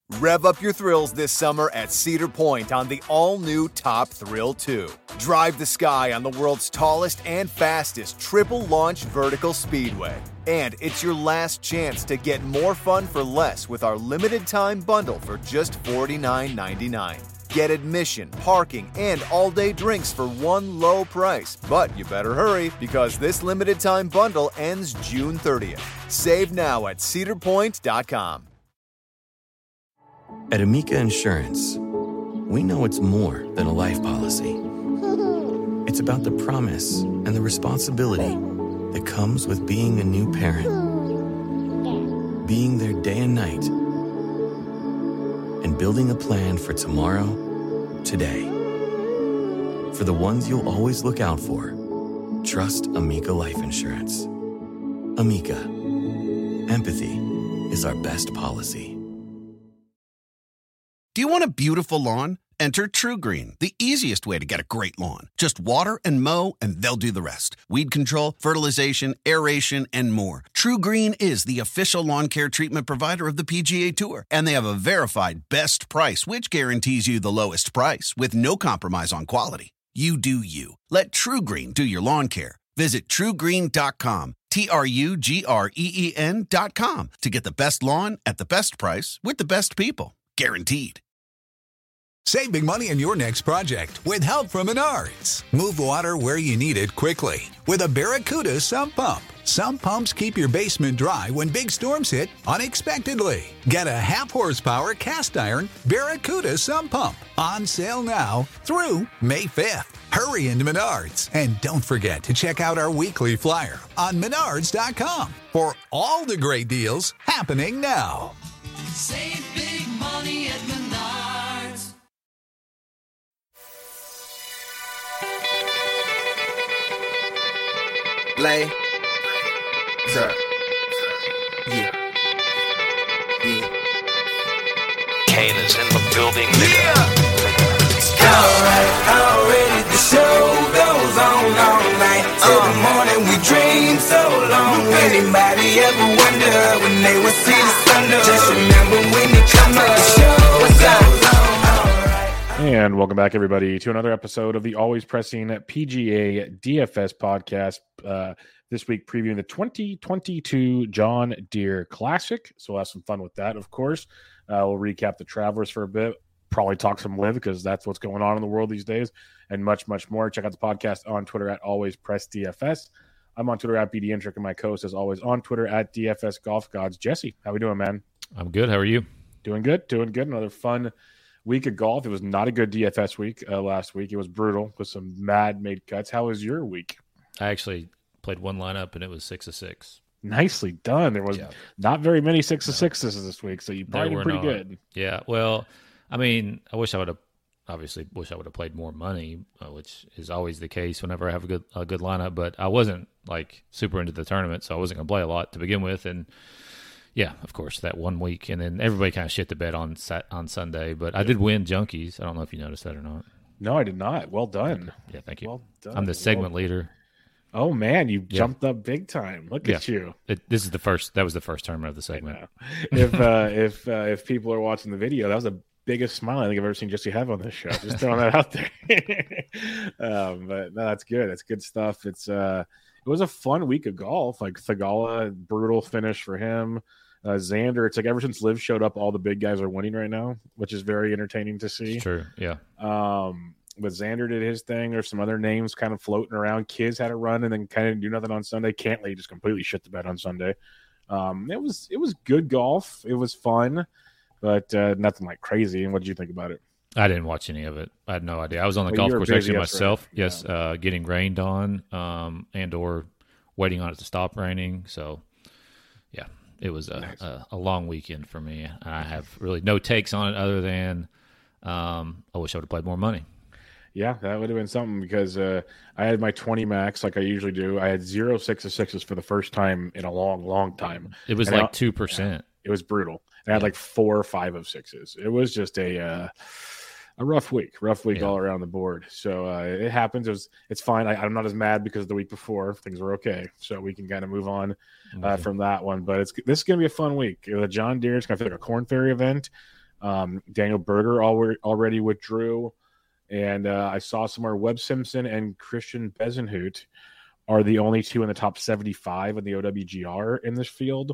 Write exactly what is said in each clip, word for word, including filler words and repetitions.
Rev up your thrills this summer at Cedar Point on the all-new Top Thrill two. Drive the sky on the world's tallest and fastest triple-launch vertical speedway. And it's your last chance to get more fun for less with our limited-time bundle for just forty-nine ninety-nine. Get admission, parking, and all-day drinks for one low price. But you better hurry, because this limited-time bundle ends June thirtieth. Save now at cedar point dot com. At Amica Insurance, we know it's more than a life policy. It's about the promise and the responsibility that comes with being a new parent. Being there day and night. And building a plan for tomorrow, today. For the ones you'll always look out for, trust Amica Life Insurance. Amica. Empathy is our best policy. Do you want a beautiful lawn? Enter TruGreen, the easiest way to get a great lawn. Just water and mow, and they'll do the rest. Weed control, fertilization, aeration, and more. TruGreen is the official lawn care treatment provider of the P G A Tour, and they have a verified best price, which guarantees you the lowest price with no compromise on quality. You do you. Let TruGreen do your lawn care. Visit true green dot com, T R U G R E E N dot com, to get the best lawn at the best price with the best people. Guaranteed. Save big money on your next project with help from Menards. Move water where you need it quickly with a Barracuda sump pump. Sump pumps keep your basement dry when big storms hit unexpectedly. Get a half horsepower cast iron Barracuda sump pump on sale now through May fifth. Hurry into Menards, and don't forget to check out our weekly flyer on menards dot com for all the great deals happening now. Save big money at Menards. Lay, sir, yeah, yeah. Kane is in the building, nigga. Yeah. Alright, already the show goes on all night. Till the morning we dream so long. Anybody ever wonder when they would see the sun? Just remember when they come up, the show goes on. And welcome back, everybody, to another episode of the Always Pressing P G A D F S podcast. Uh, this week, previewing the twenty twenty-two John Deere Classic. So we'll have some fun with that, of course. Uh, we'll recap the Travelers for a bit. Probably talk some live, because that's what's going on in the world these days, and much, much more. Check out the podcast on Twitter at Always Press D F S. I'm on Twitter at B D Intric, and my co-host, as always, on Twitter at D F S Golf Gods. Jesse, how we doing, man? I'm good. How are you? Doing good. Doing good. Another fun week of golf. It was not a good D F S week uh, last week. It was brutal with some mad made cuts. How was your week? I actually played one lineup, and it was six of six. Nicely done. There was yeah. not very many six no. of sixes this week, so you probably did pretty not. good. Yeah. Well, I mean, I wish I would have. Obviously, wish I would have played more money, uh, which is always the case whenever I have a good a good lineup. But I wasn't like super into the tournament, so I wasn't going to play a lot to begin with. And yeah, of course, that one week, and then everybody kind of shit the bed on sat, on Sunday. But I did win Junkies. I don't know if you noticed that or not. No, I did not. Well done. Yeah, thank you. Well done. I'm the segment well leader. Oh man, you yeah. jumped up big time. Look yeah. at you. It, this is the first. That was the first tournament of the segment. if uh, if uh, if people are watching the video, that was the biggest smile I think I've ever seen Jesse have on this show. Just throwing that out there. um, but no, that's good. That's good stuff. It's uh, it was a fun week of golf. Like Thagala, brutal finish for him. Uh, Xander, it's like ever since Liv showed up, all the big guys are winning right now, which is very entertaining to see. It's true, yeah. Um, but Xander did his thing. There's some other names kind of floating around. Kids had a run and then kind of do nothing on Sunday. Cantley just completely shit the bed on Sunday. Um, it was it was good golf. It was fun, but uh, nothing like crazy. And what did you think about it? I didn't watch any of it. I had no idea. I was on the well, golf course actually myself. Right. Yes, yeah. uh, getting rained on um, and or waiting on it to stop raining. So, yeah, it was a, nice. a, a long weekend for me. I have really no takes on it other than um, I wish I would have played more money. Yeah, that would have been something because uh, I had my twenty max like I usually do. I had zero six of sixes for the first time in a long, long time. It was and like I, two percent. Yeah, it was brutal. And I had like four or five of sixes. It was just a uh, a rough week, rough week yeah. all around the board. So uh, it happens. It was, it's fine. I, I'm not as mad because the week before things were okay. So we can kind of move on uh, okay. from that one. But it's this is going to be a fun week. The John Deere is going to feel like a Corn Ferry event. Um, Daniel Berger already, already withdrew. And uh, I saw somewhere Webb Simpson and Christian Bezenhout are the only two in the top seventy-five in the O W G R in this field.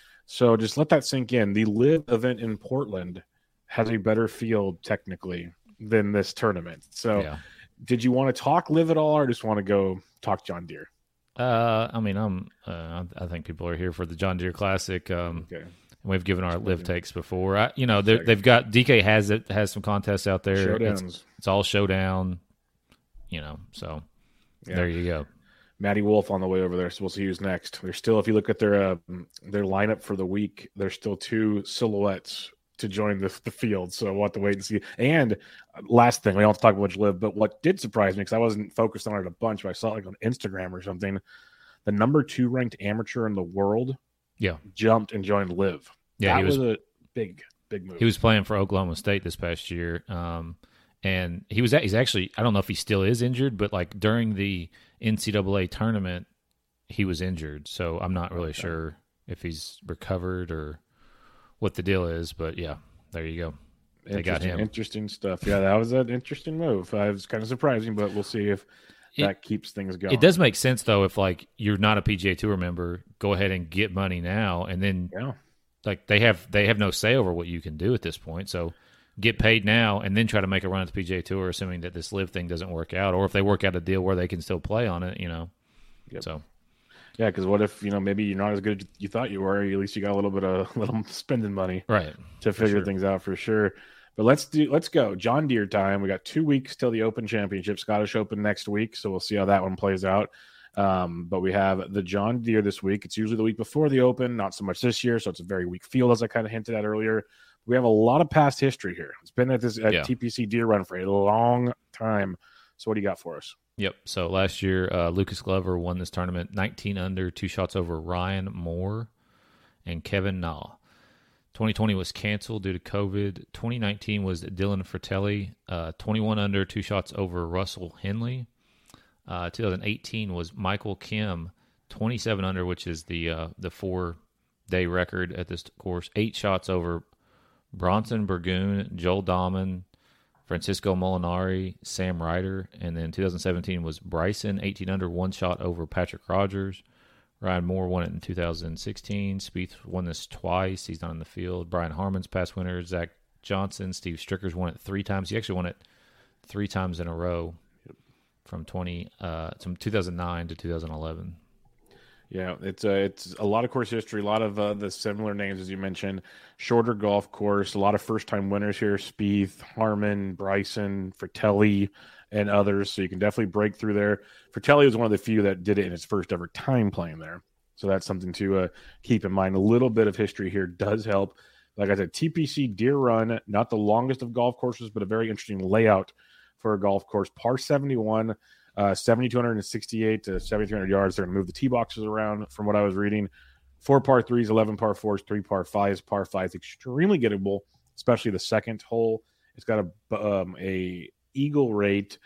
So just let that sink in. The Live event in Portland has a better field technically than this tournament. So Yeah. did you want to talk Live at all or just want to go talk John Deere? Uh, I mean, I'm. Uh, I think people are here for the John Deere Classic. Um, Okay. We've given our live takes before. I, you know, they've got D K has it has some contests out there. Showdowns. It's, it's all showdown. You know, so Yeah. there you go. Matty Wolf on the way over there, so we'll see who's next. There's still, if you look at their uh, their lineup for the week, there's still two silhouettes to join the, the field. So we'll have to wait and see. And last thing, we don't have to talk about which live, but what did surprise me, because I wasn't focused on it a bunch, but I saw it like on Instagram or something, the number two ranked amateur in the world Yeah. jumped and joined live. Yeah, that he was, was a big, big move. he was playing for Oklahoma State this past year. Um, and he was at, he's actually, I don't know if he still is injured, but like during the N C double A tournament, he was injured. So I'm not really okay. sure if he's recovered or what the deal is, but yeah, there you go. They got him. Interesting stuff. Yeah, that was an interesting move. I was kind of surprising, but we'll see if that it, keeps things going. It does make sense though. If like you're not a P G A Tour member, go ahead and get money now, and then yeah. like they have they have no say over what you can do at this point. So get paid now, and then try to make a run at the P G A Tour, assuming that this live thing doesn't work out, or if they work out a deal where they can still play on it. You know, yep. so. Yeah, because what if, you know, maybe you're not as good as you thought you were. At least you got a little bit of little spending money, right, to figure sure. things out for sure. But let's do let's go John Deere time. We got two weeks till the Open Championship, Scottish Open next week, so we'll see how that one plays out. Um, but we have the John Deere this week. It's usually the week before the Open, not so much this year, so it's a very weak field, as I kind of hinted at earlier. We have a lot of past history here. It's been at this at yeah. T P C Deere Run for a long time. So what do you got for us? Yep. So last year, uh, Lucas Glover won this tournament, nineteen under, two shots over Ryan Moore and Kevin Na. twenty twenty was canceled due to COVID. twenty nineteen was Dylan Fratelli, uh, twenty-one under, two shots over Russell Henley. Uh, twenty eighteen was Michael Kim, twenty-seven under, which is the uh, the four-day record at this course, eight shots over Bronson Burgoon, Joel Dahman, Francisco Molinari, Sam Ryder, and then two thousand seventeen was Bryson, eighteen under, one shot over Patrick Rogers. Ryan Moore won it in two thousand sixteen. Spieth won this twice. He's not in the field. Brian Harmon's past winner. Zach Johnson. Steve Strickers won it three times. He actually won it three times in a row from twenty uh, from two thousand nine to two thousand eleven. Yeah, it's a, it's a lot of course history, a lot of uh, the similar names, as you mentioned. Shorter golf course, a lot of first-time winners here, Spieth, Harmon, Bryson, Fratelli, and others, so you can definitely break through there. Fratelli was one of the few that did it in his first ever time playing there, so that's something to uh, keep in mind. A little bit of history here does help. Like I said, T P C Deere Run, not the longest of golf courses, but a very interesting layout for a golf course. Par seventy-one, uh, seven thousand two hundred sixty-eight to seven thousand three hundred yards. They're going to move the tee boxes around from what I was reading. Four par threes, eleven par fours, three par fives. Par fives extremely gettable, especially the second hole. It's got a um, a eagle rate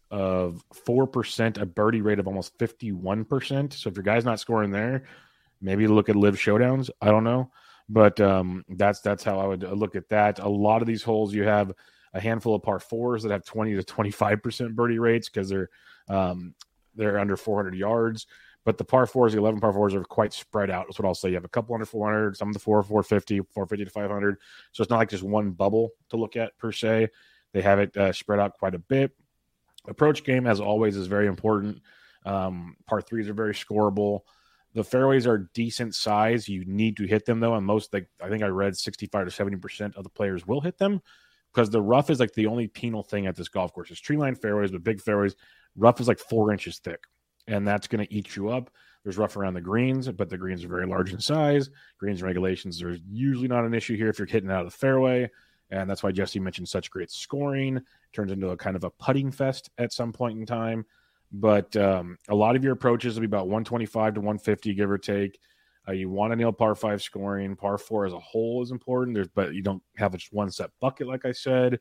of four percent, a birdie rate of almost fifty-one percent. So if your guy's not scoring there, maybe look at live showdowns. I don't know. But um, that's that's how I would look at that. A lot of these holes, you have a handful of par fours that have twenty to twenty-five percent birdie rates because they're um, they're under four hundred yards. But the par fours, the eleven par fours are quite spread out. That's what I'll say. You have a couple under four hundred, some of the four, four fifty, four fifty to five hundred. So it's not like just one bubble to look at per se. They have it uh, spread out quite a bit. Approach game, as always, is very important. Um, par threes are very scoreable. The fairways are decent size. You need to hit them, though. And most, like I think I read sixty-five to seventy percent of the players will hit them because the rough is like the only penal thing at this golf course. It's tree line fairways, but big fairways. Rough is like four inches thick. And that's going to eat you up. There's rough around the greens, but the greens are very large in size. Greens and regulations are usually not an issue here if you're hitting out of the fairway. And that's why Jesse mentioned such great scoring. It turns into a kind of a putting fest at some point in time. But um, a lot of your approaches will be about one twenty-five to one fifty, give or take. Uh, you want to nail par five scoring. Par four as a whole is important, There's, but you don't have just one set bucket, like I said.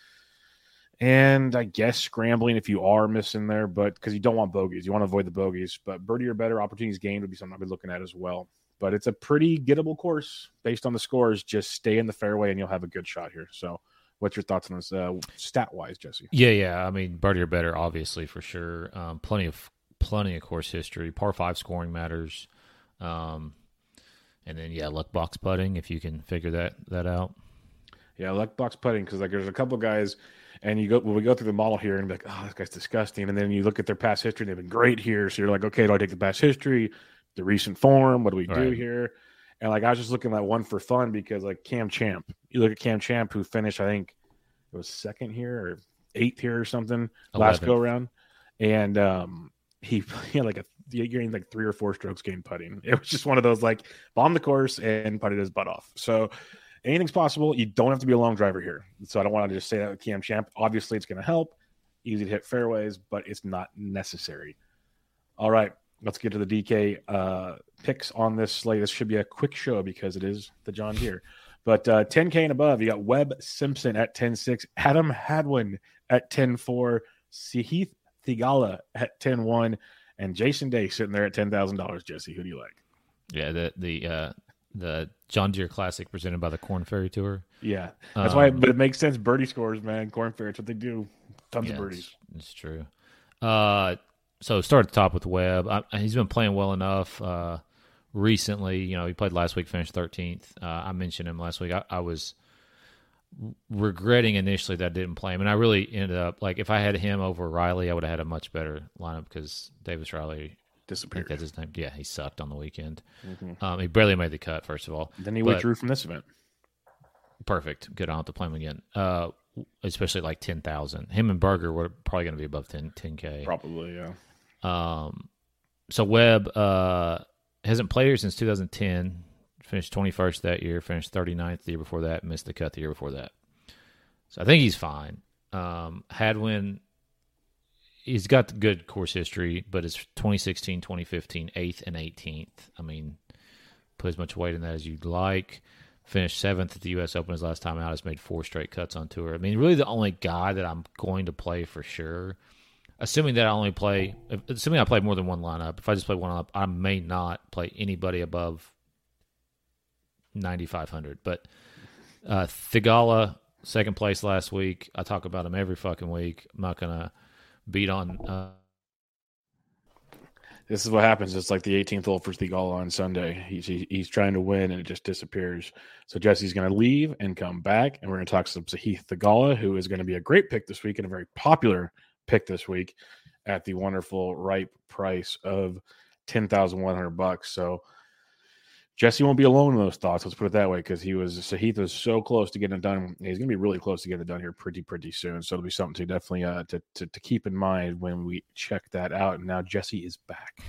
And I guess scrambling if you are missing there, but because you don't want bogeys. You want to avoid the bogeys. But birdie or better, opportunities gained would be something I'll be looking at as well. but it's a pretty gettable course based on the scores. Just stay in the fairway and you'll have a good shot here. So what's your thoughts on this uh, stat-wise, Jesse? Yeah, yeah. I mean, birdie or better, obviously, for sure. Um, plenty of plenty of course history. Par five scoring matters. Um, and then, yeah, luck box putting, if you can figure that that out. Yeah, luck box putting, because like there's a couple guys, and you go when we go through the model here and be like, oh, this guy's disgusting. And then you look at their past history, they've been great here. So you're like, okay, do I take the past history, the recent form? What do we do Right. here? And like I was just looking at one for fun because like Cam Champ, you look at Cam Champ who finished, I think it was second here or eighth here or something last eleventh. go around, and um, he, he had like a you're getting like three or four strokes gained putting. It was just one of those like bombed the course and putted his butt off. So anything's possible. You don't have to be a long driver here. So I don't want to just say that with Cam Champ. Obviously, it's going to help. Easy to hit fairways, but it's not necessary. All right, let's get to the D K uh, picks on this slate. This should be a quick show because it is the John Deere. But uh, ten K and above, you got Webb Simpson at ten six, Adam Hadwin at ten four, Sahith Theegala at ten one, and Jason Day sitting there at ten thousand dollars. Jesse, who do you like? Yeah, the the uh, the John Deere Classic presented by the Corn Ferry Tour. Yeah, that's Um, why. But it makes sense. Birdie scores, man. Corn Ferry, it's what they do. Tons Yeah, of birdies. It's, it's true. Uh, so start at the top with Webb. I, he's been playing well enough uh, recently. You know, he played last week, finished thirteenth. Uh, I mentioned him last week. I, I was regretting initially that I didn't play him, and I really ended up like if I had him over Riley, I would have had a much better lineup because Davis Riley I think Disappeared. that's his name. Yeah, he sucked on the weekend. Mhm. Um, he barely made the cut. First of all, Then he But- withdrew from this event. Perfect. Good. I don't have to play him again. Uh, especially like ten thousand. Him and Berger were probably going to be above ten K. Probably, yeah. Um, so Webb uh, hasn't played here since two thousand ten. Finished twenty-first that year. Finished thirty-ninth the year before that. Missed the cut the year before that. So I think he's fine. Um, Hadwin, he's got good course history, but it's twenty sixteen, twenty fifteen, eighth and eighteenth. I mean, put as much weight in that as you'd like. Finished seventh at the U S Open his last time out. Has made four straight cuts on tour. I mean, really the only guy that I'm going to play for sure, assuming that I only play, assuming I play more than one lineup, if I just play one lineup, I may not play anybody above ninety-five hundred. But uh, Theegala, second place last week. I talk about him every fucking week. I'm not going to beat on... Uh, This is what happens. It's like the eighteenth hole for Theegala on Sunday. He's he, he's trying to win and it just disappears. So Jesse's going to leave and come back, and we're going to talk some Sahith Theegala, who is going to be a great pick this week and a very popular pick this week at the wonderful ripe price of ten thousand one hundred bucks. So Jesse won't be alone in those thoughts. Let's put it that way, because he was Sahith was so close to getting it done. He's going to be really close to getting it done here pretty pretty soon. So it'll be something to definitely uh, to, to to keep in mind when we check that out. And now Jesse is back.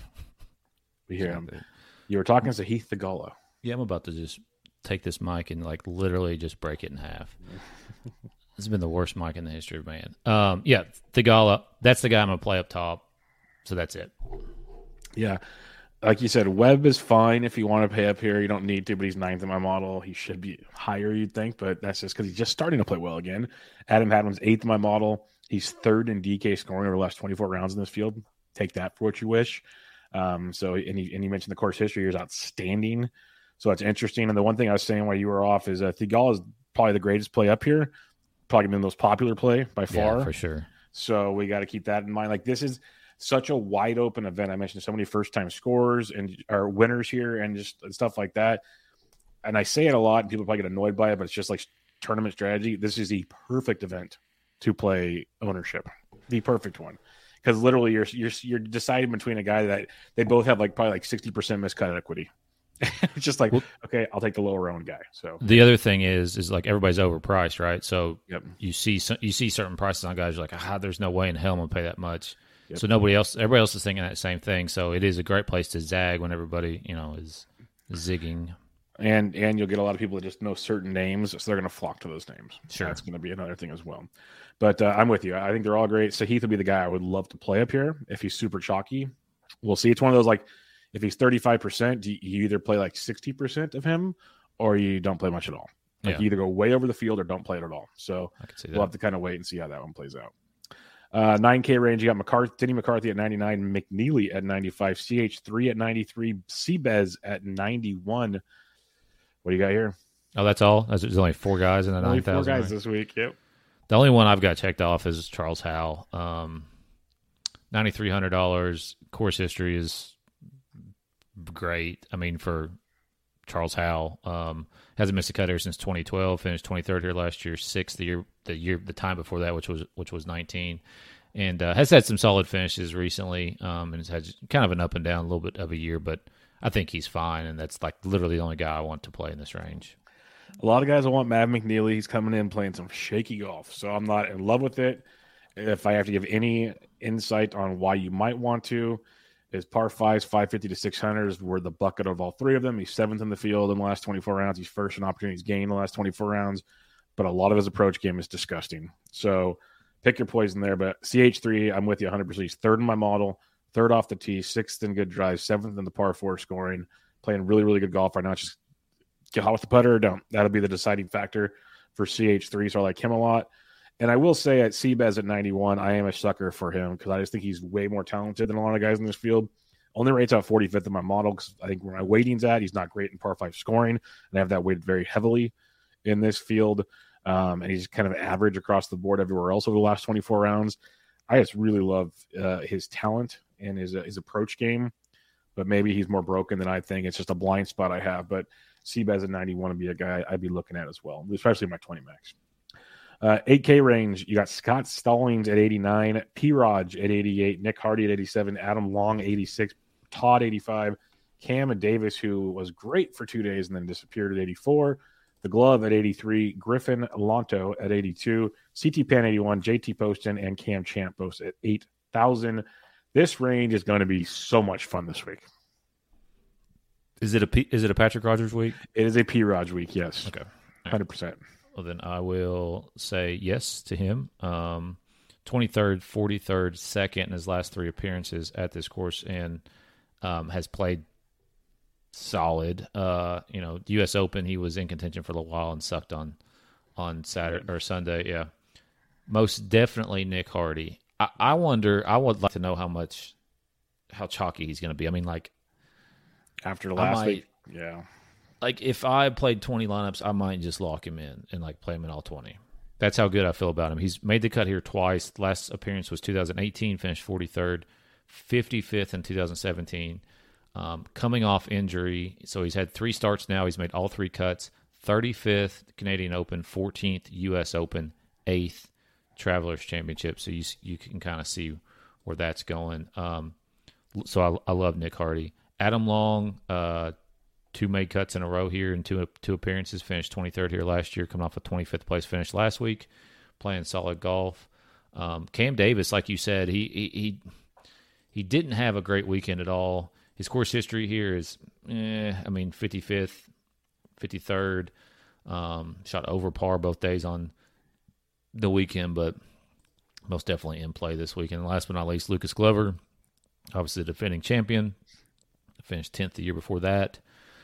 We hear him. You were talking to Sahith Theegala. Yeah, I'm about to just take this mic and like literally just break it in half. This has been the worst mic in the history of man. Um, yeah, Theegala, that's the guy I'm gonna play up top. So that's it. Yeah. Like you said, Webb is fine if you want to pay up here. You don't need to, but he's ninth in my model. He should be higher, you'd think, but that's just because he's just starting to play well again. Adam Hadwin's eighth in my model. He's third in D K scoring over the last twenty-four rounds in this field. Take that for what you wish. Um, so, and he, and he mentioned the course history here is outstanding. So that's interesting. And the one thing I was saying while you were off is uh, Theegala is probably the greatest play up here. Probably been the most popular play by far. Yeah, for sure. So we got to keep that in mind. Like this is such a wide open event. I mentioned so many first time scorers and or winners here and just stuff like that. And I say it a lot and people probably get annoyed by it, but it's just like tournament strategy. This is the perfect event to play ownership, the perfect one. Because literally you're, you're, you're deciding between a guy that they both have like probably like sixty percent miscut equity. It's just like, okay, I'll take the lower owned guy. So the other thing is, is like everybody's overpriced, right? So yep. you see, you see certain prices on guys. You're like, ah, there's no way in hell I'm gonna pay that much. Yep. So nobody else, everybody else is thinking that same thing. So it is a great place to zag when everybody, you know, is zigging. And and you'll get a lot of people that just know certain names, so they're going to flock to those names. Sure. That's going to be another thing as well. But uh, I'm with you. I think they're all great. Sahith would be the guy I would love to play up here if he's super chalky. We'll see. It's one of those, like, if he's thirty-five percent, you, you either play like sixty percent of him or you don't play much at all. Like Yeah. you either go way over the field or don't play it at all. So I can see we'll that. have to kind of wait and see how that one plays out. Uh, nine K range, you got McCarthy, Denny McCarthy at ninety-nine, McNeely at ninety-five, C H three at ninety-three, Seabez at ninety-one. What do you got here? Oh, that's all? There's only four guys in the Only nine thousand. four guys right? this week, yep. The only one I've got checked off is Charles Howell. Um, nine thousand three hundred dollars. Course history is great. I mean, for Charles Howell, um, hasn't missed a cut here since twenty twelve. Finished twenty-third here last year, sixth the year, the year, the time before that, which was which was nineteen, and uh, has had some solid finishes recently. Um, and has had kind of an up and down, a little bit of a year, but I think he's fine, and that's like literally the only guy I want to play in this range. A lot of guys will want Matt McNeely. He's coming in playing some shaky golf, so I'm not in love with it. If I have to give any insight on why you might want to, is par fives, five fifty to six hundred were the bucket of all three of them. He's seventh in the field in the last twenty-four rounds. He's first in opportunities gained in the last twenty-four rounds, but a lot of his approach game is disgusting. So pick your poison there. But C H three, I'm with you one hundred percent. He's third in my model, third off the tee, sixth in good drive, seventh in the par four scoring, playing really, really good golf right now. It's just get hot with the putter or don't. That'll be the deciding factor for C H three. So I like him a lot. And I will say at Seabez at ninety-one, I am a sucker for him because I just think he's way more talented than a lot of guys in this field. Only rates out forty-fifth in my model because I think where my weighting's at, he's not great in par five scoring. And I have that weighted very heavily in this field. Um, and he's kind of average across the board everywhere else over the last twenty-four rounds. I just really love uh, his talent and his, uh, his approach game. But maybe he's more broken than I think. It's just a blind spot I have. But Seabez at ninety-one would be a guy I'd be looking at as well, especially in my twenty max. Uh, eight K range, you got Scott Stallings at eighty-nine, P-Raj at eighty-eight, Nick Hardy at eighty-seven, Adam Long eighty-six, Todd eighty-five, Cam Davis, who was great for two days and then disappeared at eighty-four, The Glove at eighty-three, Griffin Lonto at eighty-two, C T Pan eighty-one, J T Poston, and Cam Champ both at eight thousand. This range is going to be so much fun this week. Is it a P, is it a Patrick Rogers week? It is a P-Raj week, yes. Okay. one hundred percent. Well, then I will say yes to him. Um, twenty-third, forty-third, second in his last three appearances at this course, and um, has played solid. Uh, you know, U S Open, he was in contention for a little while and sucked on on Saturday or Sunday. Yeah, most definitely Nick Hardy. I, I wonder. I would like to know how much, how chalky he's going to be. I mean, like after last might, week, yeah. Like, if I played twenty lineups, I might just lock him in and, like, play him in all twenty. That's how good I feel about him. He's made the cut here twice. Last appearance was two thousand eighteen, finished forty-third, fifty-fifth in two thousand seventeen. Um, coming off injury, so he's had three starts now. He's made all three cuts. thirty-fifth Canadian Open, fourteenth U S Open, eighth Travelers Championship. So you you can kind of see where that's going. Um, so I, I love Nick Hardy. Adam Long, uh, two made cuts in a row here in two two appearances. Finished twenty-third here last year, coming off a twenty-fifth place finish last week, playing solid golf. Um, Cam Davis, like you said, he, he he he didn't have a great weekend at all. His course history here is, eh, I mean, fifty-fifth, fifty-third. Um, shot over par both days on the weekend, but most definitely in play this weekend. Last but not least, Lucas Glover, obviously the defending champion. Finished tenth the year before that.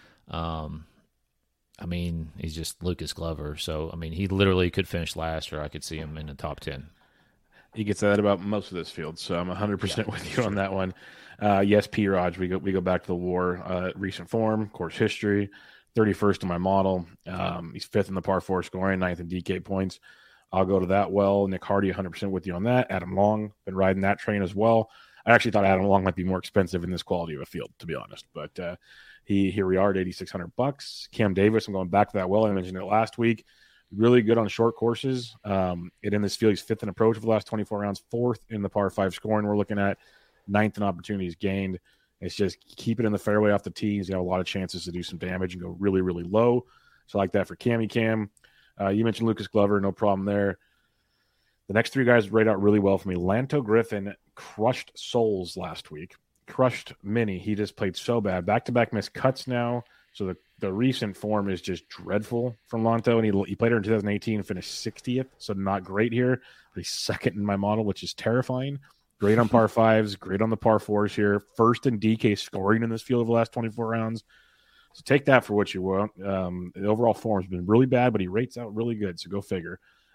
Um, I mean, he's just Lucas Glover. So, I mean, he literally could finish last, or I could see him in the top ten. He gets that about most of this field, so I'm one hundred percent yeah, with you sure. on that one. Uh, yes, P-Raj, we go we go back to the war, uh, recent form, course history, thirty-first in my model. Um, he's fifth in the par four scoring, ninth in D K points. I'll go to that well. Nick Hardy, one hundred percent with you on that. Adam Long, been riding that train as well. I actually thought Adam Long might be more expensive in this quality of a field, to be honest. But uh, he here we are at eighty-six hundred bucks. Cam Davis, I'm going back to that well. I mentioned it last week. Really good on short courses. Um, and in this field, he's fifth in approach for the last twenty-four rounds, fourth in the par five scoring. We're looking at ninth in opportunities gained. It's just keep it in the fairway off the tee. He's got a lot of chances to do some damage and go really, really low. So I like that for Cammy Cam. Uh, you mentioned Lucas Glover, no problem there. The next three guys rate out really well for me. Lanto Griffin crushed Souls last week. Crushed Mini. He just played so bad. Back-to-back missed cuts now. So the, the recent form is just dreadful from Lanto. And he, he played her in two thousand eighteen and finished sixtieth. So not great here. But he's second in my model, which is terrifying. Great on par fives. Great on the par fours here. First in D K scoring in this field over the last twenty-four rounds. So take that for what you want. Um, the overall form has been really bad, but he rates out really good. So go figure.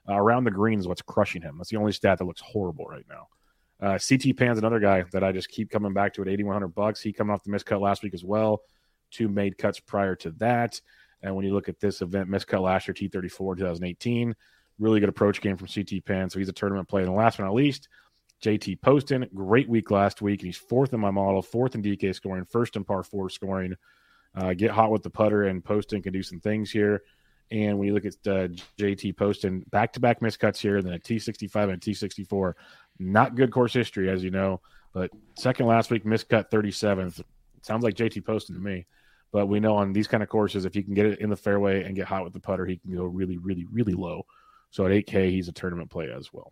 Uh, around the green is what's crushing him. That's the only stat that looks horrible right now. Uh, C T Pan's another guy that I just keep coming back to at eighty-one hundred bucks. He coming off the miscut last week as well. Two made cuts prior to that. And when you look at this event, miscut last year, T thirty-four, twenty eighteen, really good approach game from C T Pan. So he's a tournament play. And last but not least, J T Poston, great week last week. And he's fourth in my model, fourth in D K scoring, first in par four scoring. Uh, get hot with the putter, and Poston can do some things here. And when you look at uh, J T Poston, back-to-back miscuts here, and then a T sixty-five and a T sixty-four. Not good course history, as you know, but second last week, miscut thirty-seventh. Sounds like J T Poston to me. But we know on these kind of courses, if he can get it in the fairway and get hot with the putter, he can go really, really, really low. So at eight K, he's a tournament play as well.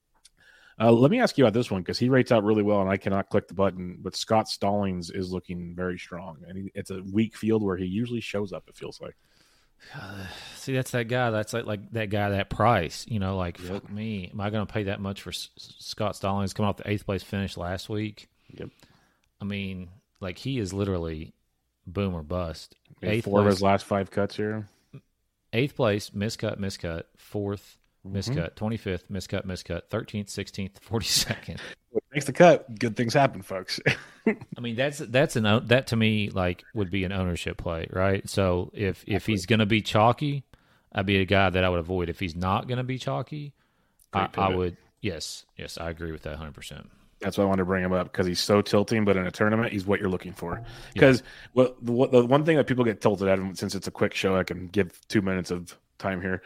Uh, let me ask you about this one, because he rates out really well, and I cannot click the button. But Scott Stallings is looking very strong, and he, it's a weak field where he usually shows up, it feels like. Uh, see, that's that guy. That's like, like that guy, that price. You know, like, yep. fuck me. Am I going to pay that much for S- Scott Stallings coming off the eighth place finish last week? Yep. I mean, like, he is literally boom or bust. Eighth four place, of his last five cuts here. Eighth place, miscut, miscut. Fourth, mm-hmm. miscut. twenty-fifth, miscut, miscut. thirteenth, sixteenth, forty-second. What makes the cut? Good things happen, folks. I mean, that's that's an that to me like would be an ownership play, right? So if if Absolutely. he's going to be chalky, I'd be a guy that I would avoid. If he's not going to be chalky, I, I would. Yes, yes, I agree with that one hundred percent. That's why I wanted to bring him up, because he's so tilting, but in a tournament, he's what you're looking for. Because yeah. well, the, the one thing that people get tilted at, and since it's a quick show, I can give two minutes of time here.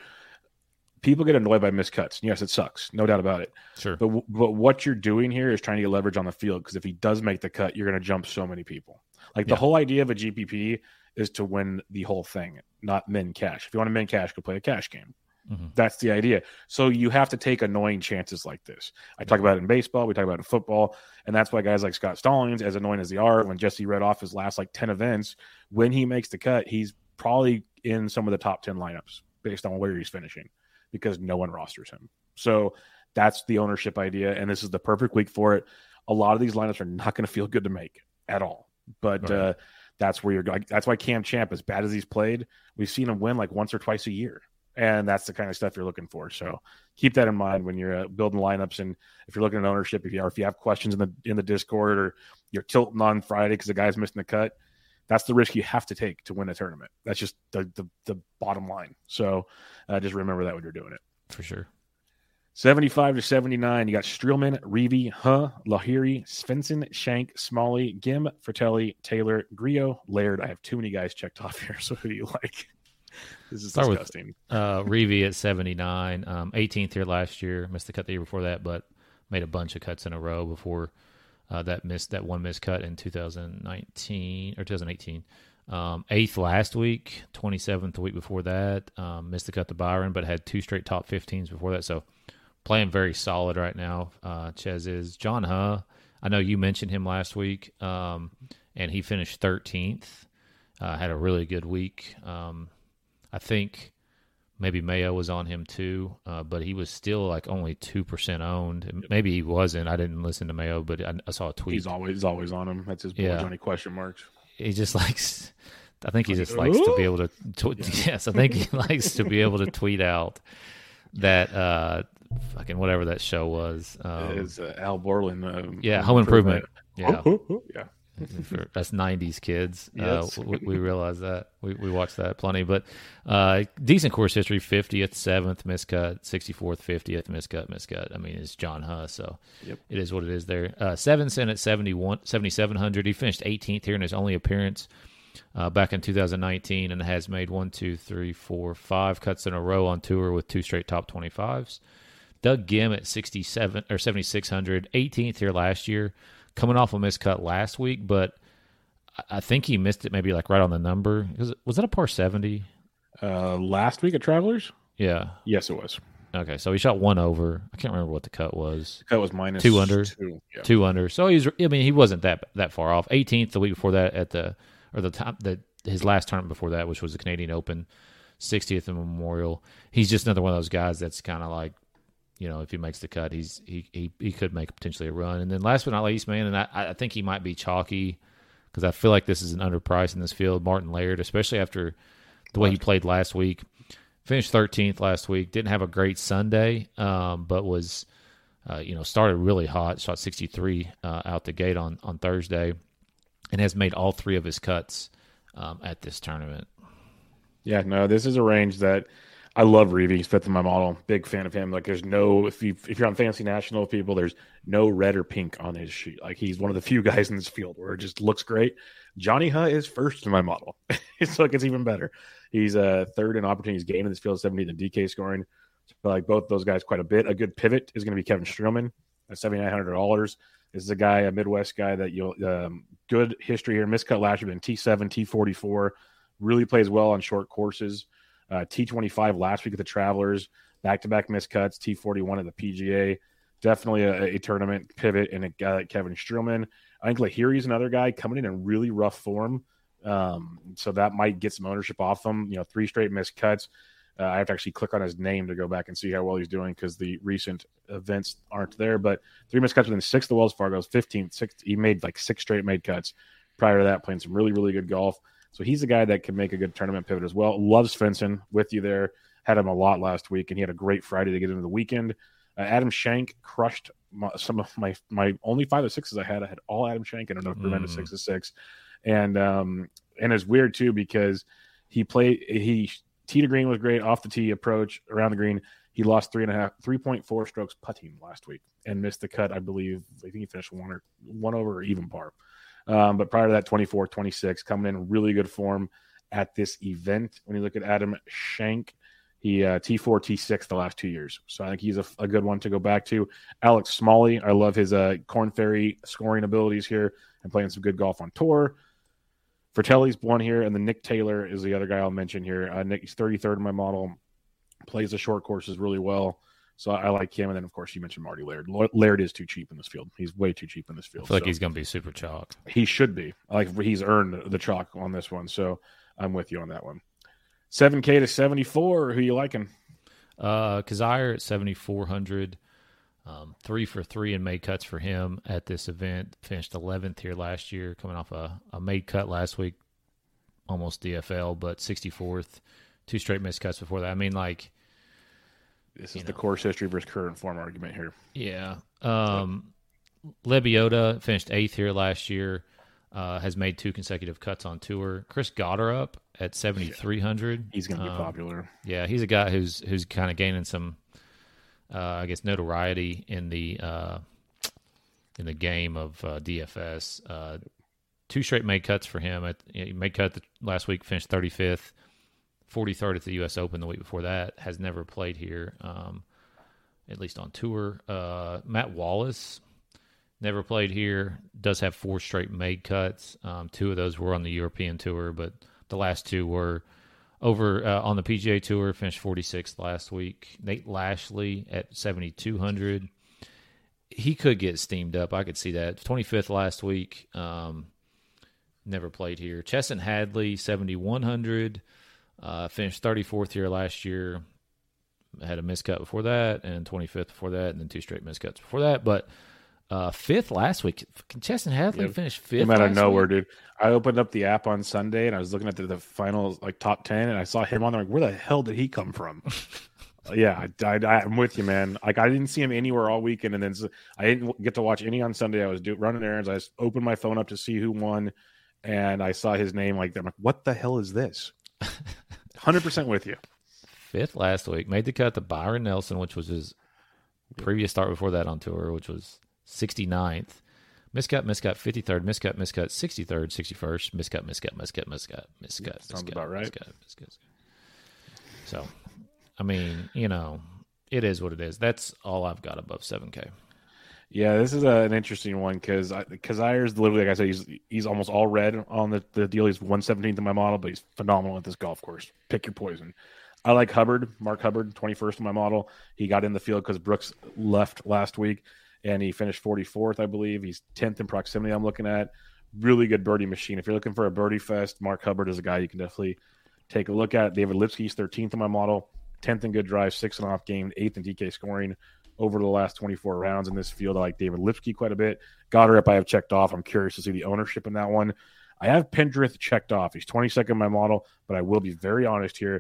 People get annoyed by miscuts. Yes, it sucks. No doubt about it. Sure. But, but what you're doing here is trying to get leverage on the field, because if he does make the cut, you're going to jump so many people. Like the yeah. whole idea of a G P P is to win the whole thing, not min cash. If you want to min cash, go play a cash game. Mm-hmm. That's the idea. So you have to take annoying chances like this. I talk about it in baseball. We talk about it in football. And that's why guys like Scott Stallings, as annoying as they are, when Jesse read off his last like ten events, when he makes the cut, he's probably in some of the top ten lineups based on where he's finishing, because no one rosters him. So that's the ownership idea. And this is the perfect week for it. A lot of these lineups are not going to feel good to make at all. But right. uh, that's where you're going. That's why Cam Champ, as bad as he's played, we've seen him win like once or twice a year. And that's the kind of stuff you're looking for. So keep that in mind when you're uh, building lineups. And if you're looking at ownership, if you are, if you have questions in the in the Discord, or you're tilting on Friday because the guy's missing the cut, that's the risk you have to take to win a tournament. That's just the the, the bottom line. So uh, just remember that when you're doing it. For sure. seventy-five to seventy-nine, you got Streelman, Reeve, Huh, Lahiri, Svensson, Shank, Smalley, Gim, Fratelli, Taylor, Griot, Laird. I have too many guys checked off here. So who do you like? This is Start disgusting. With, uh, Reeve at seventy-nine, um, eighteenth here last year. Missed the cut the year before that, but made a bunch of cuts in a row before uh, that missed that one missed cut in two thousand nineteen or two thousand eighteen. Um, eighth last week, twenty-seventh the week before that. Um, missed the cut to Byron, but had two straight top fifteens before that. So playing very solid right now. Uh, Ches is John Huh. I know you mentioned him last week, um, and he finished thirteenth. Uh, had a really good week. Um, I think maybe Mayo was on him too, uh, but he was still like only two percent owned. Maybe he wasn't. I didn't listen to Mayo, but I, I saw a tweet. He's always he's always on him. That's his boy, yeah. Johnny question marks. He just likes, I think he just likes to be able to, tw- yeah. yes, I think he likes to be able to tweet out that uh, fucking whatever that show was. Um, it's uh, Al Borland. Uh, yeah, Home Improvement. improvement. Yeah. Oh, oh, oh, yeah. For us nineties kids, yes. uh, we, we realize that. We we watched that plenty. But uh, decent course history, fiftieth, seventh, miscut, sixty-fourth, fiftieth, miscut, miscut. I mean, it's John Huh, so yep. It is what it is there. Uh, Sevenson at seventy-one, seventy-seven hundred. He finished eighteenth here in his only appearance uh, back in two thousand nineteen, and has made one, two, three, four, five cuts in a row on tour with two straight top twenty-fives. Doug Gim at sixty-seven or seventy-six hundred, eighteenth here last year. Coming off a miscut last week, but I think he missed it maybe like right on the number. Was, it, was that a par seventy? Uh, last week at Travelers? Yeah. Yes, it was. Okay, so he shot one over. I can't remember what the cut was. The cut was minus two under. Two, yeah. two under. So he's. I mean, he wasn't that that far off. eighteenth the week before that at the or the time the his last tournament before that, which was the Canadian Open, sixtieth in Memorial. He's just another one of those guys that's kind of like, you know, if he makes the cut, he's he, he he could make potentially a run. And then last but not least, man, and I, I think he might be chalky because I feel like this is an underprice in this field. Martin Laird, especially after the way he played last week, Finished thirteenth last week. Didn't have a great Sunday, um, but was, uh, you know, started really hot. Shot sixty-three uh, out the gate on, on Thursday, and has made all three of his cuts um, at this tournament. Yeah, no, this is a range that I love. Reeve. He's fifth in my model. Big fan of him. Like, there's no if you if you're on Fantasy National people, there's no red or pink on his sheet. Like, he's one of the few guys in this field where it just looks great. Johnny Hutt is first in my model. It's like it's even better. He's uh, third in opportunities gained in this field, seventeenth in D K scoring. So I like both those guys quite a bit. A good pivot is going to be Kevin Streelman at seven thousand nine hundred dollars. This is a guy, a Midwest guy that you'll um, good history here. Miscut last year in T seven, T forty-four. Really plays well on short courses. Uh, T twenty-five last week at the Travelers. Back-to-back miscuts. T forty-one at the P G A. Definitely a, a tournament pivot, and a guy like Kevin Streelman. I think Lahiri's another guy coming in in really rough form. Um, so that might get some ownership off him. You know, three straight missed cuts. Uh, I have to actually click on his name to go back and see how well he's doing because the recent events aren't there. But three missed cuts within sixth of Wells Fargo's, fifteenth, sixth. He made like six straight made cuts prior to that, playing some really, really good golf. So he's a guy that can make a good tournament pivot as well. Loves Svensson, with you there. Had him a lot last week, and he had a great Friday to get into the weekend. Uh, Adam Schenk crushed my, some of my my only five or sixes I had. I had all Adam Schenk and enough to prevent a six to six. And um and it's weird too because he played he tee to green was great, off the tee approach around the green. He lost three and a half, three point four strokes putting last week and missed the cut. I believe I think he finished one or one over or even par. Um, but prior to that, twenty-four, twenty-six, coming in really good form at this event. When you look at Adam Schenk, he uh, T four, T six the last two years. So I think he's a, a good one to go back to. Alex Smalley, I love his uh, Corn Ferry scoring abilities here and playing some good golf on tour. Fratelli's one here, and then Nick Taylor is the other guy I'll mention here. Uh, Nick, he's thirty-third in my model, plays the short courses really well. So I like him. And then, of course, you mentioned Marty Laird. Laird is too cheap in this field. He's way too cheap in this field. I feel like so he's going to be super chalk. He should be. Like, he's earned the chalk on this one. So I'm with you on that one. seven K to seventy-four. Who you liking? Uh, Kazire at seventy-four hundred. Um, three for three in made cuts for him at this event. Finished eleventh here last year, coming off a, a made cut last week, almost D F L, but sixty-fourth. Two straight missed cuts before that. I mean, like, this is the know. course history versus current form argument here. Yeah. Um, Lebioda finished eighth here last year. Uh, has made two consecutive cuts on tour. Chris Gotterup at seventy-three hundred. He's going to be um, popular. Yeah, he's a guy who's who's kind of gaining some, uh, I guess, notoriety in the uh, in the game of uh, D F S. Uh, two straight made cuts for him. At he made cut the, last week, finished thirty-fifth, forty-third at the U S Open the week before that. Has never played here, um, at least on tour. Uh, Matt Wallace. Never played here. Does have four straight made cuts. Um, two of those were on the European Tour, but the last two were over uh, on the P G A Tour. Finished forty-sixth last week. Nate Lashley at seventy-two hundred. He could get steamed up. I could see that. twenty-fifth last week. Um, never played here. Chesson Hadley, seventy-one hundred. Uh, finished thirty-fourth here last year. Had a miscut before that, and twenty-fifth before that, and then two straight miscuts before that. But Uh, fifth last week. Chesson Hadley yeah. finished fifth. Came out of nowhere, week. dude. I opened up the app on Sunday and I was looking at the, the final like top ten, and I saw him on there. Like, where the hell did he come from? yeah, I, I, I'm with you, man. Like, I didn't see him anywhere all weekend, and then I didn't get to watch any on Sunday. I was do, running errands. I just opened my phone up to see who won, and I saw his name. Like, I'm like, what the hell is this? one hundred percent with you. Fifth last week. Made the cut to Byron Nelson, which was his previous start before that on tour, which was sixty-ninth. Miscut, miscut, fifty-third, miscut, miscut, sixty-third, sixty-first, miscut, miscut, miscut, miscut, miscut. Sounds miscut, about right. Miscut, miscut. So, I mean, you know, it is what it is. That's all I've got above seven K. Yeah, this is a, an interesting one because Kazire's literally, like I said, he's he's almost all red on the, the deal. He's one seventeenth in my model, but he's phenomenal at this golf course. Pick your poison. I like Hubbard, Mark Hubbard, twenty-first in my model. He got in the field because Brooks left last week. And he finished forty-fourth, I believe. He's tenth in proximity I'm looking at. Really good birdie machine. If you're looking for a birdie fest, Mark Hubbard is a guy you can definitely take a look at. David Lipsky's thirteenth in my model, tenth in good drive, sixth in off game, eighth in D K scoring over the last twenty-four rounds in this field. I like David Lipsky quite a bit. Gotterup I have checked off. I'm curious to see the ownership in that one. I have Pendrith checked off. He's twenty-second in my model, but I will be very honest here.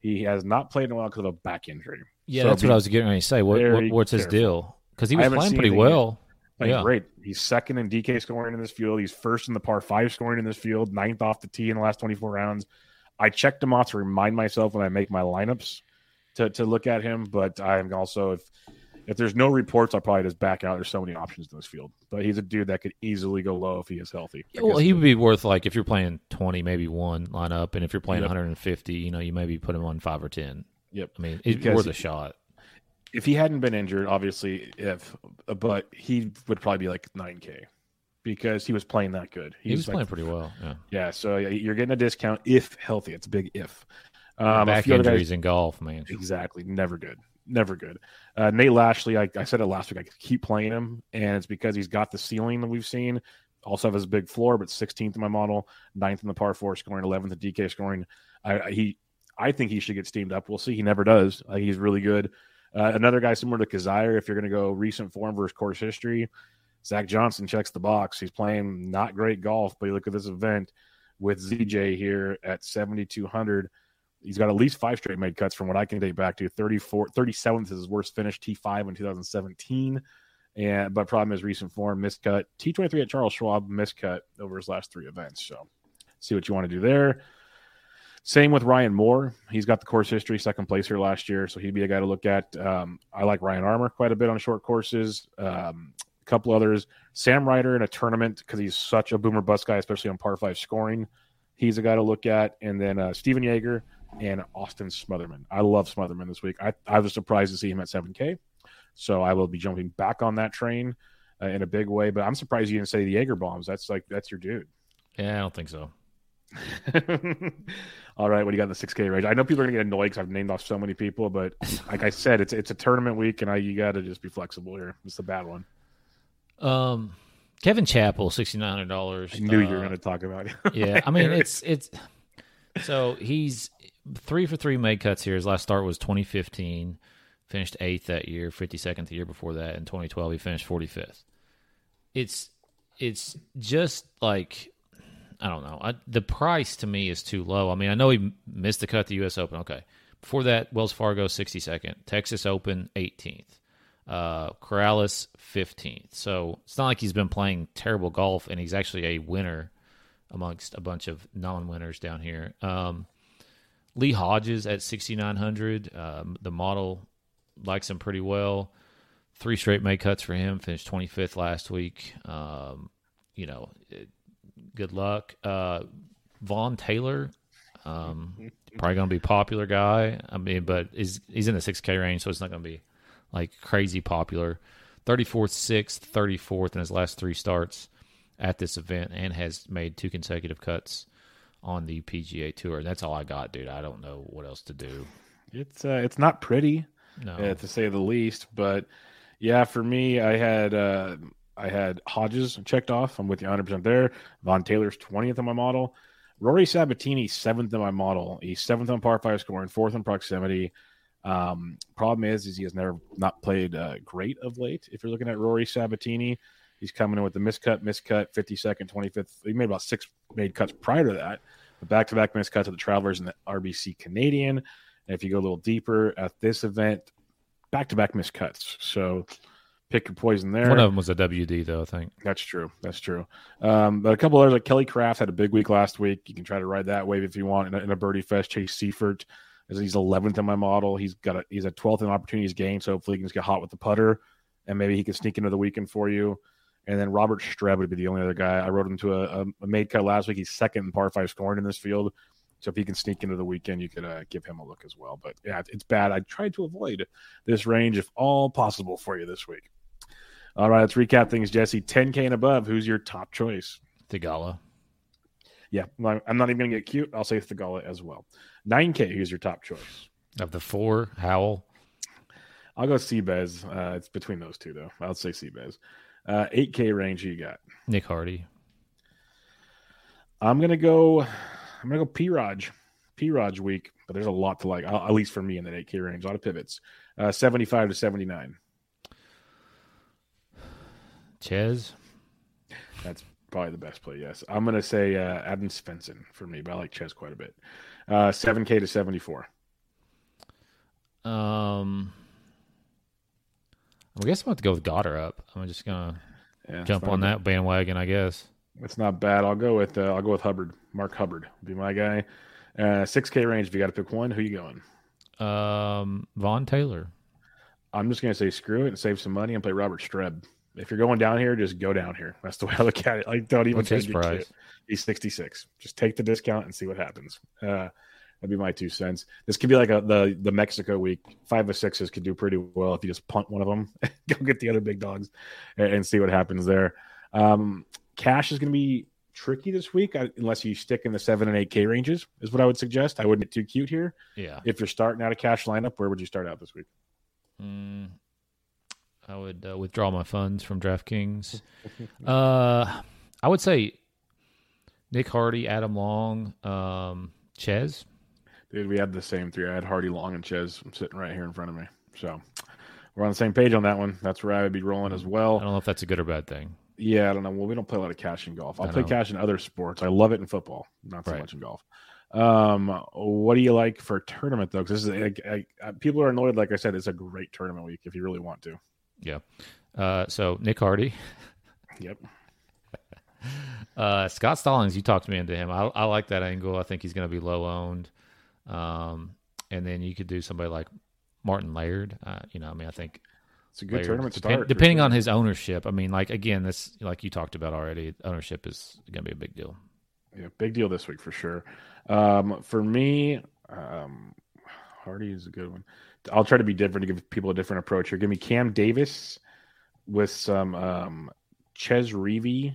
He has not played in a while because of a back injury. Yeah, so that's what I was getting ready to say. What, what what's his careful. deal? Because he was playing pretty yet. well. Playing yeah. great. He's second in D K scoring in this field. He's first in the par five scoring in this field, ninth off the tee in the last twenty-four rounds. I checked him off to remind myself when I make my lineups to, to look at him, but I'm also, if if there's no reports, I'll probably just back out. There's so many options in this field. But he's a dude that could easily go low if he is healthy. I Well, guess he would be worth, like, if you're playing twenty, maybe one lineup, and if you're playing Yep. one hundred fifty, you know, you maybe put him on five or ten. Yep. I mean, it's Because worth a he- shot. If he hadn't been injured, obviously, if but he would probably be like nine K because he was playing that good. He was like- playing pretty well, yeah. Yeah, so you're getting a discount if healthy. It's a big if. Um, a Back few other guys- injuries in golf, man. Exactly. Never good. Never good. Uh, Nate Lashley, I, I said it last week, I keep playing him, and it's because he's got the ceiling that we've seen. Also has a big floor, but sixteenth in my model, ninth in the par four scoring, eleventh in D K scoring. I, I- he, I think he should get steamed up. We'll see. He never does. Uh, he's really good. Uh, another guy similar to Kazire, if you're going to go recent form versus course history, Zach Johnson checks the box. He's playing not great golf, but you look at this event with Z J here at seventy-two hundred. He's got at least five straight made cuts from what I can date back to. thirty-four, thirty-seventh is his worst finish, T five in two thousand seventeen. And but problem is recent form, miscut. T twenty-three at Charles Schwab, miscut over his last three events. So see what you want to do there. Same with Ryan Moore. He's got the course history, second place here last year, so he'd be a guy to look at. Um, I like Ryan Armour quite a bit on short courses. Um, a couple others. Sam Ryder in a tournament because he's such a boomer bust guy, especially on par five scoring. He's a guy to look at. And then uh, Steven Yeager and Austin Smotherman. I love Smotherman this week. I, I was surprised to see him at seven K, so I will be jumping back on that train uh, in a big way. But I'm surprised you didn't say the Yeager bombs. That's like that's your dude. Yeah, I don't think so. All right, what do you got in the six K range? I know people are gonna get annoyed because I've named off so many people, but like I said, it's it's a tournament week, and I you got to just be flexible here. It's the bad one. Um, Kevin Chappell, sixty nine hundred dollars. I knew uh, you were going to talk about it. Yeah, I mean it's it's so he's three for three made cuts here. His last start was twenty fifteen, finished eighth that year, fifty second the year before that. In twenty twelve, he finished forty fifth. It's it's just like. I don't know. I, the price to me is too low. I mean, I know he missed the cut at the U S Open. Okay. Before that, Wells Fargo, sixty-second. Texas Open, eighteenth. Uh, Corrales, fifteenth. So it's not like he's been playing terrible golf, and he's actually a winner amongst a bunch of non-winners down here. Um, Lee Hodges at sixty-nine hundred. Um, the model likes him pretty well. Three straight make cuts for him. Finished twenty-fifth last week. Um, you know, it, good luck. Uh, Vaughn Taylor, um, probably going to be a popular guy. I mean, but is he's in the six K range, so it's not going to be like crazy popular. thirty-fourth, sixth, thirty-fourth in his last three starts at this event, and has made two consecutive cuts on the P G A Tour. That's all I got, dude. I don't know what else to do. It's uh, it's not pretty, No. uh, to say the least. But yeah, for me, I had uh, I had Hodges checked off. I'm with you one hundred percent there. Von Taylor's twentieth on my model. Rory Sabatini, seventh in my model. He's seventh on par five scoring, fourth in proximity. Um, problem is, is he has never not played uh, great of late. If you're looking at Rory Sabatini, he's coming in with the miscut, miscut, fifty-second, twenty-fifth. He made about six made cuts prior to that. The back-to-back miscuts of the Travelers and the R B C Canadian. And if you go a little deeper at this event, back-to-back miscuts. So pick your poison there. One of them was a W D, though, I think. That's true. That's true. Um, but a couple others, like Kelly Craft had a big week last week. You can try to ride that wave if you want in a, in a birdie fest. Chase Seifert, as he's eleventh in my model. He's got a he's a twelfth in opportunities gained, so hopefully he can just get hot with the putter, and maybe he can sneak into the weekend for you. And then Robert Streb would be the only other guy. I wrote him to a, a made cut last week. He's second in par five scoring in this field. So if he can sneak into the weekend, you could uh, give him a look as well. But yeah, it's bad. I tried to avoid this range if all possible for you this week. All right, let's recap things, Jesse. ten K and above, who's your top choice? Thigala. Yeah, I'm not even going to get cute. I'll say Thigala as well. nine K, who's your top choice? Of the four, Howell. I'll go Seabez. Uh, it's between those two, though. I'll say Seabez. Uh, eight K range, who you got? Nick Hardy. I'm going to go I'm going to go P-Raj. P-Raj week, but there's a lot to like, at least for me in that eight K range. A lot of pivots. Uh, seventy-five to seventy-nine. Ches. That's probably the best play, yes. I'm going to say uh, Adam Svensson for me, but I like Ches quite a bit. Uh, seven K to seventy-four. Um, I guess I'm going to go with Goddard up. I'm just going to Yeah, jump on that bandwagon, I guess. It's not bad. I'll go with uh, I'll go with Hubbard. Mark Hubbard be my guy. Uh, six K range. If you got to pick one, who you going? Um, Von Taylor. I'm just going to say screw it and save some money and play Robert Streb. If you're going down here, just go down here. That's the way I look at it. Like, don't even What's his take price? it. He's sixty-six. Just take the discount and see what happens. Uh, that'd be my two cents. This could be like a, the the Mexico week. Five of sixes could do pretty well if you just punt one of them, go get the other big dogs, and, and see what happens there. Um, cash is going to be tricky this week uh, unless you stick in the seven and eight K ranges. Is what I would suggest. I wouldn't get too cute here. Yeah. If you're starting out a cash lineup, where would you start out this week? Mm, I would uh, withdraw my funds from DraftKings. uh, I would say Nick Hardy, Adam Long, um, Chez. Dude, we had the same three. I had Hardy, Long, and Chez sitting right here in front of me. So we're on the same page on that one. That's where I would be rolling as well. I don't know if that's a good or bad thing. Yeah, I don't know. Well, we don't play a lot of cash in golf. I'll I play know. cash in other sports. I love it in football, not so Right. much in golf. Um, what do you like for a tournament though? Because this is I, I, people are annoyed. Like I said, it's a great tournament week if you really want to. Yeah. Uh, so Nick Hardy. Yep. Uh, Scott Stallings, you talked me into him. I, I like that angle. I think he's going to be low owned. Um, and then you could do somebody like Martin Laird. Uh, you know, I mean, I think It's a good Laird, tournament depend- start. depending on his ownership. I mean, like again, this like you talked about already. Ownership is going to be a big deal. Yeah, big deal this week for sure. Um, for me, um, Hardy is a good one. I'll try to be different to give people a different approach here. Give me Cam Davis with some um, Ches Reavie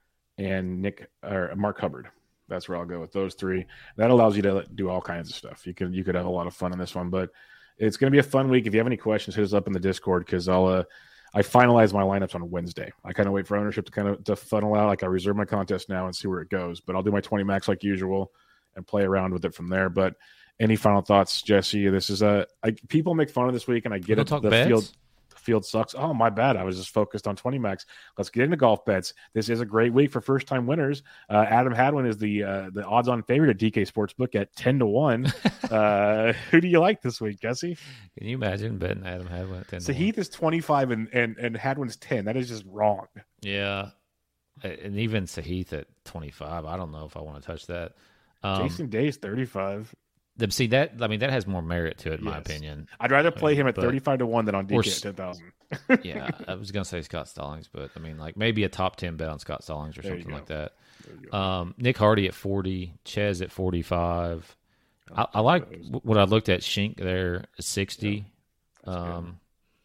and Nick or Mark Hubbard. That's where I'll go with those three. That allows you to do all kinds of stuff. You could you could have a lot of fun in this one, but it's going to be a fun week. If you have any questions, hit us up in the Discord because I'll uh, I finalize my lineups on Wednesday. I kind of wait for ownership to kind of to funnel out. Like I reserve my contest now and see where it goes. But I'll do my twenty max like usual and play around with it from there. But any final thoughts, Jesse? This is a I, people make fun of this week, and I get We'll it. talk The bets? field the field sucks. Oh my bad. I was just focused on twenty max. Let's get into golf bets. This is a great week for first time winners. Uh, Adam Hadwin is the uh, the odds on favorite at D K Sportsbook at ten to one. uh, who do you like this week, Jesse? Can you imagine betting Adam Hadwin at ten? So Heath is twenty-five and, and, and Hadwin's ten. That is just wrong. Yeah, and even Sahith at twenty-five. I don't know if I want to touch that. Um, Jason Day's thirty-five. the- see that? I mean, that has more merit to it, in my Yes. opinion. I'd rather play him at But- thirty-five to one than on D K or at s- ten thousand. Yeah, I was gonna say Scott Stallings, but I mean, like maybe a top ten bet on Scott Stallings or There you something go. like that. There you go. Um, Nick Hardy at forty, Ches at forty-five. I, I Oh, like those. what I looked at. Shink there at sixty. That's good. um,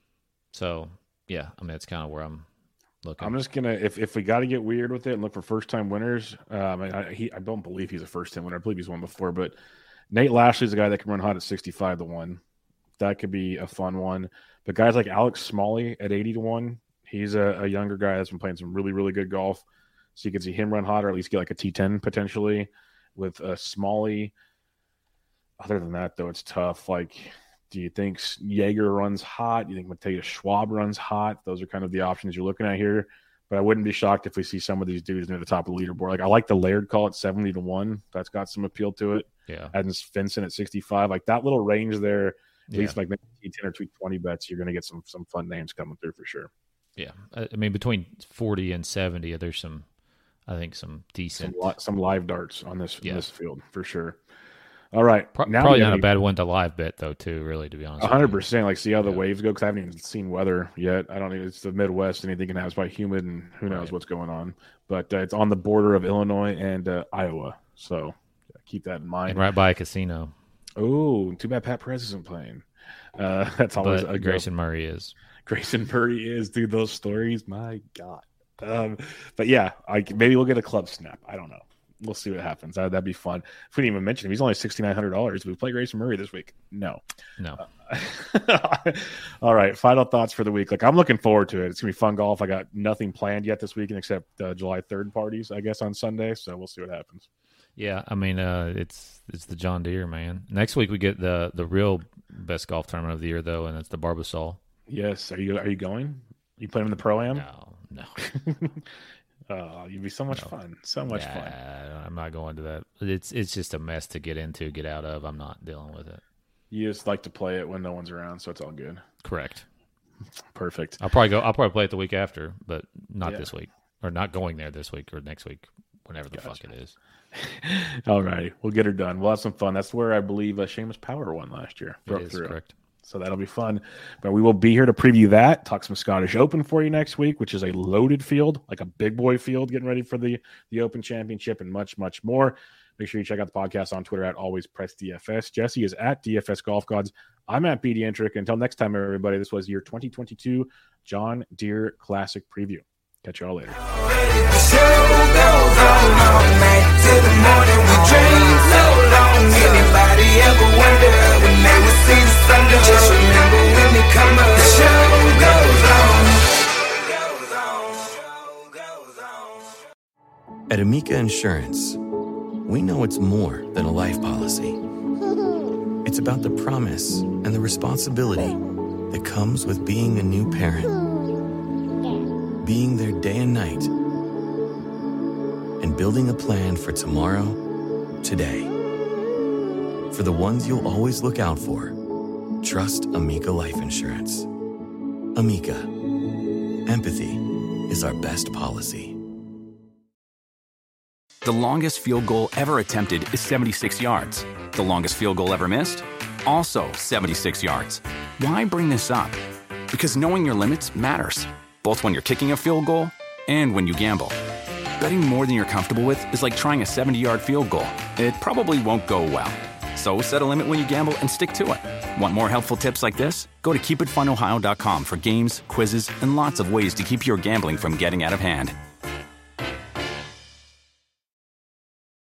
so yeah, I mean that's kind of where I'm looking. I'm just gonna if, if we got to get weird with it and look for first time winners. Um, I, I, he, I don't believe he's a first time winner. I believe he's won before, but Nate Lashley's a guy that can run hot at sixty-five to one. That could be a fun one. But guys like Alex Smalley at eighty to one, he's a, a younger guy that's been playing some really really good golf. So you can see him run hot or at least get like a T ten potentially with uh, Smalley. Other than that, though, it's tough. Like, do you think Jaeger runs hot? Do you think Mateus Schwab runs hot? Those are kind of the options you're looking at here. But I wouldn't be shocked if we see some of these dudes near the top of the leaderboard. Like, I like the Laird call at seventy to one. That's got some appeal to it. yeah, And Vincent at sixty-five. Like, that little range there, at yeah, least like maybe T ten or T twenty bets, you're going to get some some fun names coming through for sure. yeah. I, I mean between forty and seventy, there's some, I think some Some, decent. li- some live darts on this, Yeah. in this field for sure. All right. Pro- now probably we not gotta a bad one to live bet though, too. Really, to be honest. A with hundred you. percent. Like, see how the Yeah. waves go because I haven't even seen weather yet. I don't even. It's the Midwest. Anything can happen. It's probably humid, and who knows Right. what's going on. But uh, it's on the border of Illinois and uh, Iowa, so yeah, keep that in mind. And right by a casino. Oh, too bad Pat Perez isn't playing. Uh, that's always But a go. Grayson Murray is. Grayson Murray is. Dude, those stories. My God. Um, but yeah, I maybe we'll get a club snap. I don't know. We'll see what happens. That, that'd be fun. If we didn't even mention him, he's only sixty nine hundred dollars. Do we play Grayson Murray this week? No. No. All right, final thoughts for the week. Like, I'm looking forward to it. It's gonna be fun golf. I got nothing planned yet this weekend except uh, July third parties, I guess, on Sunday. So we'll see what happens. Yeah, I mean, uh, it's it's the John Deere, man. Next week we get the the real best golf tournament of the year, though, and it's the Barbasol. Yes. Are you Are you going? You playing in the pro am? No, no, Oh, you'd be so much No. fun. So much Nah, fun. I'm not going to that. It's it's just a mess to get into, get out of. I'm not dealing with it. You just like to play it when no one's around, so it's all good. Correct. Perfect. I'll probably go. I'll probably play it the week after, but not Yeah. this week, or not going there this week or next week, whenever the Gotcha. fuck it is. All right, we'll get her done. We'll have some fun. That's where I believe uh, Seamus Power won last year. It Broke is through. correct. So that'll be fun. But we will be here to preview that, talk some Scottish Open for you next week, which is a loaded field, like a big boy field, getting ready for the, the Open Championship and much, much more. Make sure you check out the podcast on Twitter at Always Press D F S. Jesse is at D F S Golf Gods. I'm at B D Entrick. Until next time, everybody, this was your twenty twenty-two John Deere Classic Preview. Catch you all later. The show goes on all night till the morning. We dream so long. Anybody ever wonder when they will see the sun? Just remember when they come up. The show goes on. Goes on. Show goes on. At Amica Insurance, we know it's more than a life policy. It's about the promise and the responsibility that comes with being a new parent. Being there day and night, and building a plan for tomorrow, today. For the ones you'll always look out for, trust Amica Life Insurance. Amica, empathy is our best policy. The longest field goal ever attempted is seventy-six yards. The longest field goal ever missed? Also seventy-six yards. Why bring this up? Because knowing your limits matters, both when you're kicking a field goal and when you gamble. Betting more than you're comfortable with is like trying a seventy-yard field goal. It probably won't go well. So set a limit when you gamble and stick to it. Want more helpful tips like this? Go to keep it fun ohio dot com for games, quizzes, and lots of ways to keep your gambling from getting out of hand.